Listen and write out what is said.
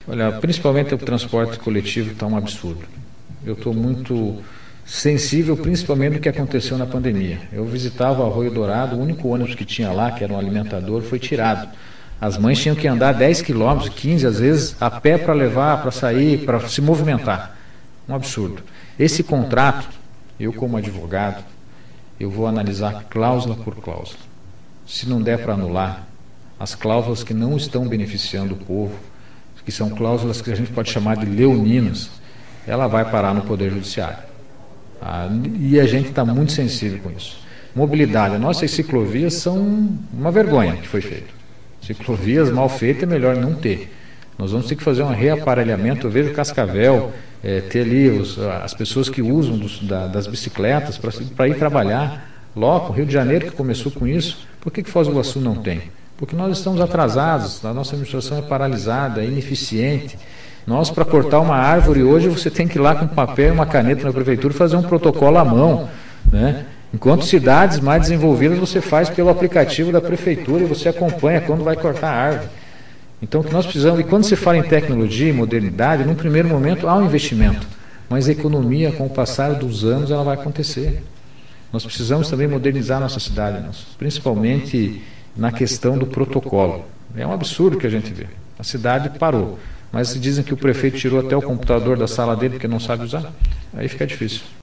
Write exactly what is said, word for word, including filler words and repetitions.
Olha, principalmente o transporte coletivo está um absurdo. Eu estou muito sensível, principalmente do que aconteceu na pandemia. Eu visitava o Arroio Dourado, o único ônibus que tinha lá, que era um alimentador, foi tirado. As mães tinham que andar dez quilômetros, quinze às vezes, a pé para levar, para sair, para se movimentar. Um absurdo. Esse contrato, eu como advogado, eu vou analisar cláusula por cláusula. Se não der para anular, as cláusulas que não estão beneficiando o povo, que são cláusulas que a gente pode chamar de leoninas, ela vai parar no Poder Judiciário. Ah, e a gente está muito sensível com isso. Mobilidade, as nossas ciclovias são uma vergonha que foi feito. Ciclovias mal feitas é melhor não ter. Nós vamos ter que fazer um reaparelhamento. Eu vejo Cascavel, é, ter ali os, as pessoas que usam dos, da, das bicicletas para ir trabalhar. Logo, Rio de Janeiro que começou com isso, por que que Foz do Iguaçu não tem? Porque nós estamos atrasados, a nossa administração é paralisada, é ineficiente. Nós, para cortar uma árvore hoje, você tem que ir lá com papel e uma caneta na prefeitura e fazer um protocolo à mão, né? Enquanto cidades mais desenvolvidas você faz pelo aplicativo da prefeitura e você acompanha quando vai cortar a árvore. Então o que nós precisamos, e quando se fala em tecnologia e modernidade, num primeiro momento há um investimento, mas a economia, com o passar dos anos, ela vai acontecer. Nós precisamos também modernizar a nossa cidade, principalmente na questão do protocolo. É um absurdo que a gente vê. A cidade parou, mas dizem que o prefeito tirou até o computador da sala dele porque não sabe usar. Aí fica difícil.